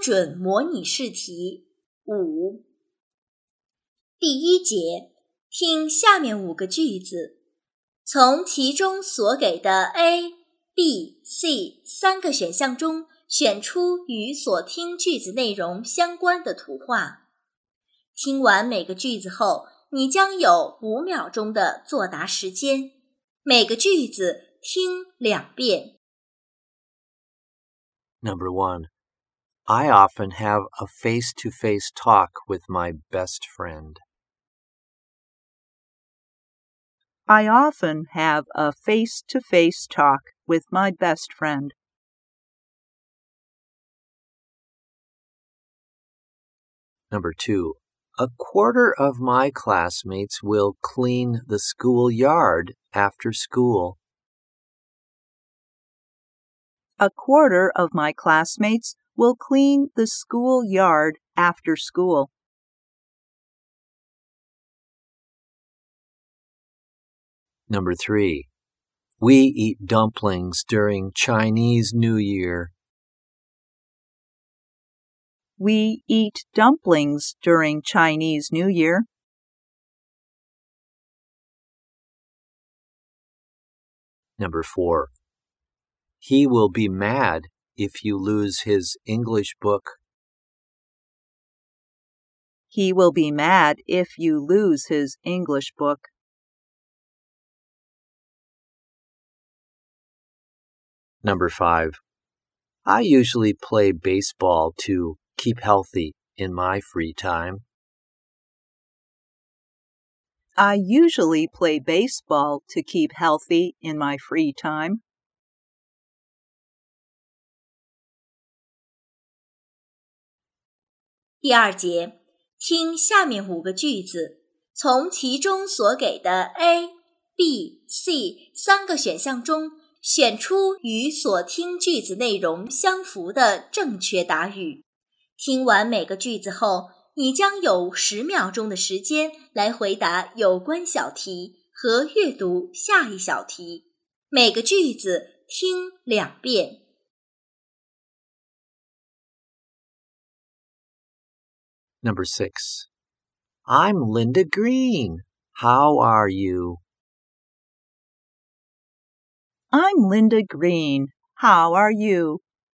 准模拟试题5。第一节，听下面5个句子，从题中所给的 A、B、C 3个选项中选出与所听句子内容相关的图画。听完每个句子后，你将有5秒钟的作答时间，每个句子听2遍。 Number 1. I often have a face-to-face talk with my best friend. I often have a face-to-face talk with my best friend. Number 2. A quarter of my classmates will clean the school yard after school. A quarter of my classmates will clean the school yard after school. Number 3. We eat dumplings during Chinese New Year. We eat dumplings during Chinese New Year. Number 4. He will be mad if you lose his English book. He will be mad if you lose his English book. Number 5. I usually play baseball to keep healthy in my free time. I usually play baseball to keep healthy in my free time. 第二节，听下面5个句子，从题中所给的 A、B、C 3个选项中选出与所听句子内容相符的正确答语。听完每个句子后，你将有10秒钟的时间来回答有关小题和阅读下一小题。每个句子听2遍。 Number 6. I'm Linda Green. How are you? I'm Linda Green. How are you?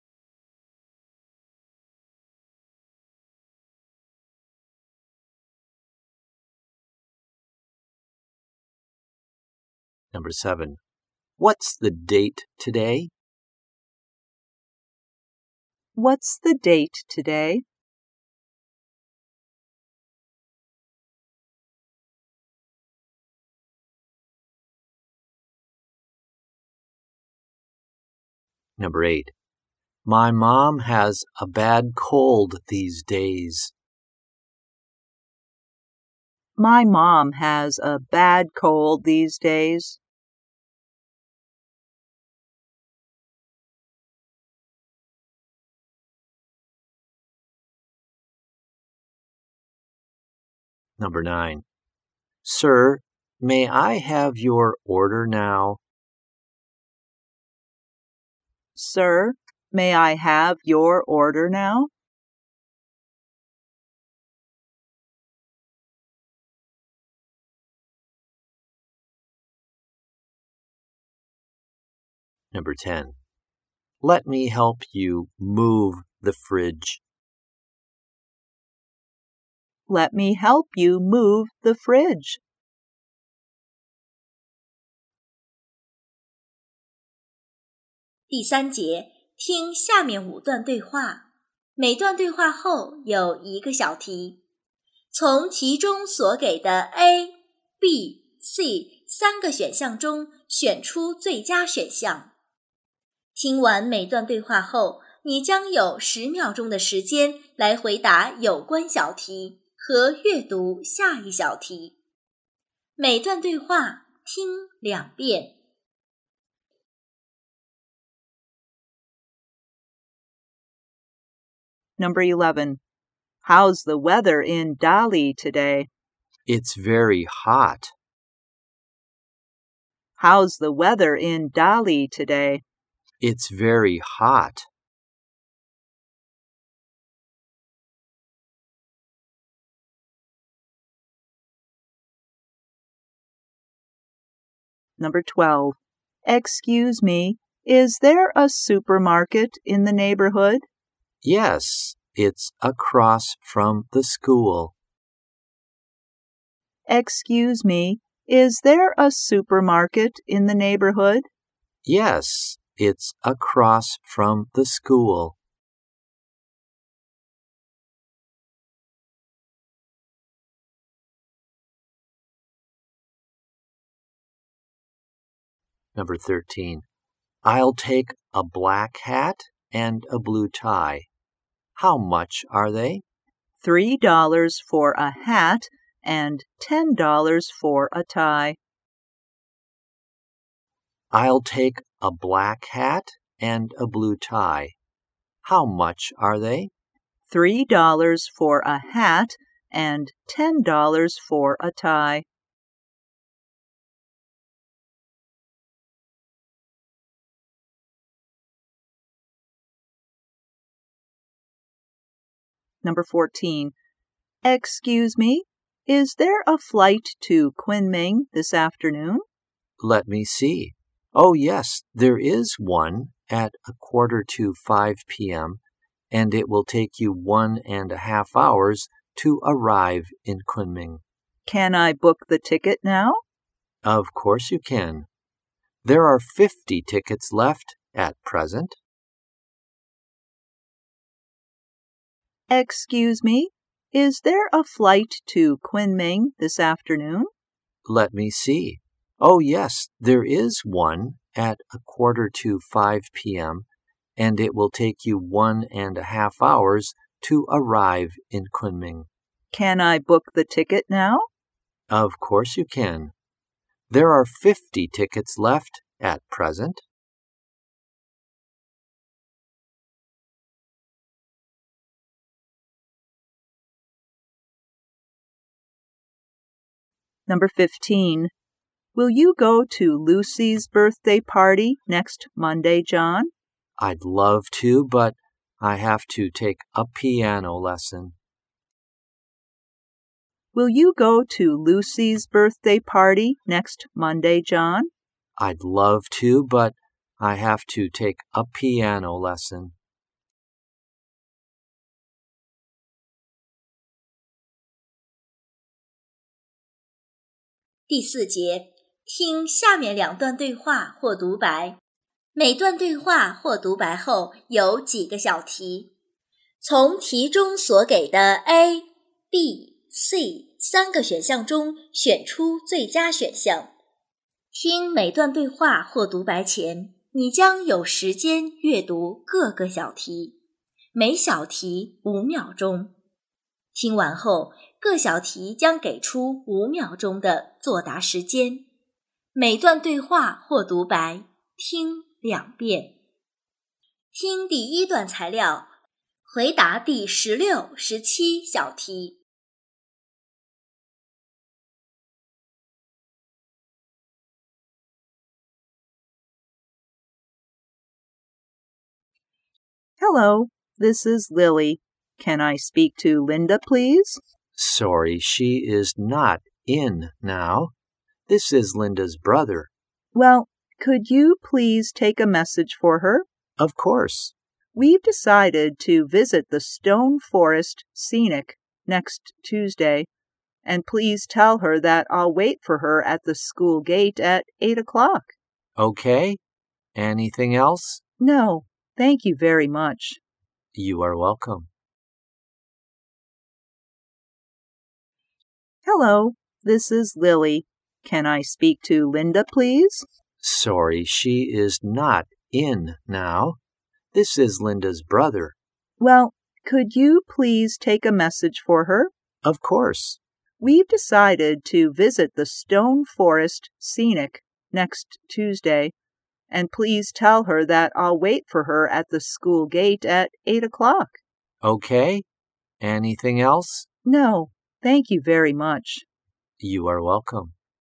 Number 7. What's the date today? What's the date today? Number 8. My mom has a bad cold these days. My mom has a bad cold these days. Number 9. Sir, may I have your order now? Sir, may I have your order now? Number 10. Let me help you move the fridge. Let me help you move the fridge. 第三节，听下面5段对话，每段对话后有1个小题。从题中所给的 A、B、C 3个选项中选出最佳选项。听完每段对话后，你将有10秒钟的时间来回答有关小题和阅读下一小题。每段对话听2遍。 Number 11. How's the weather in Dali today? It's very hot. How's the weather in Dali today? It's very hot. Number 12. Excuse me, is there a supermarket in the neighborhood? Yes, it's across from the school. Excuse me, is there a supermarket in the neighborhood? Yes, it's across from the school. Number 13. I'll take a black hat and a blue tie. How much are they? $3 for a hat and $10 for a tie. I'll take a black hat and a blue tie. How much are they? $3 for a hat and $10 for a tie. Number 14. Excuse me, is there a flight to Kunming this afternoon? Let me see. Oh, yes, there is one at 4:45 p.m., and it will take you 1.5 hours to arrive in Kunming. Can I book the ticket now? Of course you can. There are 50 tickets left at present. Excuse me, is there a flight to Kunming this afternoon? Let me see. Oh, yes, there is one at 4:45 p.m., and it will take you 1.5 hours to arrive in Kunming. Can I book the ticket now? Of course you can. There are 50 tickets left at present. Number 15. Will you go to Lucy's birthday party next Monday, John? I'd love to, but I have to take a piano lesson. Will you go to Lucy's birthday party next Monday, John? I'd love to, but I have to take a piano lesson. 第4节，听下面2段对话或独白。每段对话或独白后有几个小题，从题中所给的 A、B、C 3个选项中选出最佳选项。听每段对话或独白前，你将有时间阅读各个小题，每小题5秒钟。听完后，各小题将给出5秒钟的作答时间。每段对话或独白听2遍。听第1段材料，回答第16、17小题。 Hello, this is Lily. Can I speak to Linda, please? Sorry, she is not in now. This is Linda's brother. Well, could you please take a message for her? Of course. We've decided to visit the Stone Forest Scenic next Tuesday, and please tell her that I'll wait for her at the school gate at 8 o'clock. Okay. Anything else? No, thank you very much. You are welcome. Hello, this is Lily. Can I speak to Linda, please? Sorry, she is not in now. This is Linda's brother. Well, could you please take a message for her? Of course. We've decided to visit the Stone Forest Scenic next Tuesday, and please tell her that I'll wait for her at the school gate at 8 o'clock. Okay. Anything else? No, thank you very much. You are welcome.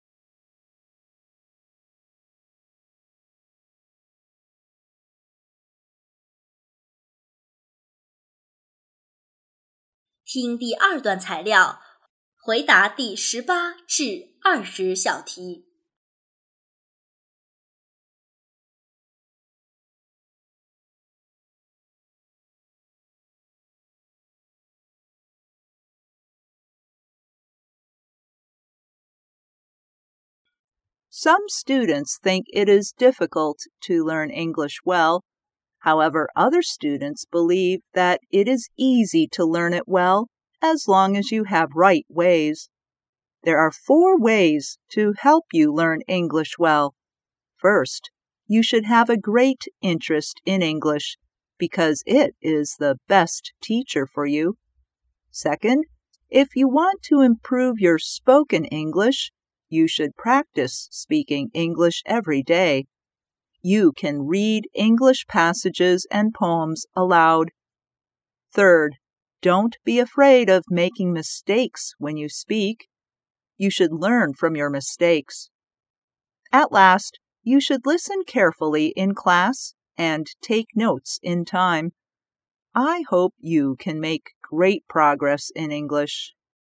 听第2段材料，回答第18至20小题。 Some students think it is difficult to learn English well. However, other students believe that it is easy to learn it well as long as you have right ways. There are 4 ways to help you learn English well. First, you should have a great interest in English because it is the best teacher for you. Second, if you want to improve your spoken English, you should practice speaking English every day. You can read English passages and poems aloud. Third, don't be afraid of making mistakes when you speak. You should learn from your mistakes. At last, you should listen carefully in class and take notes in time. I hope you can make great progress in English.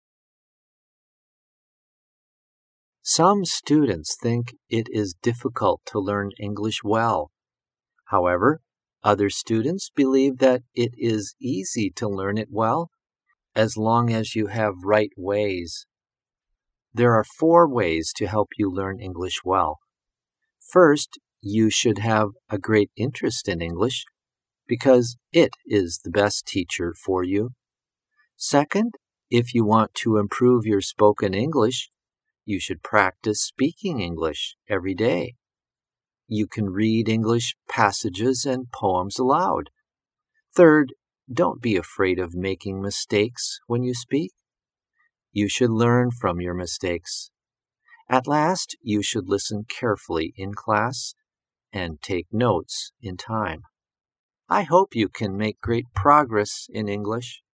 Some students think it is difficult to learn English well. However, other students believe that it is easy to learn it well as long as you have right ways. There are 4 ways to help you learn English well. First, you should have a great interest in English because it is the best teacher for you. Second, if you want to improve your spoken English, you should practice speaking English every day. You can read English passages and poems aloud. Third, don't be afraid of making mistakes when you speak. You should learn from your mistakes. At last, you should listen carefully in class and take notes in time. I hope you can make great progress in English.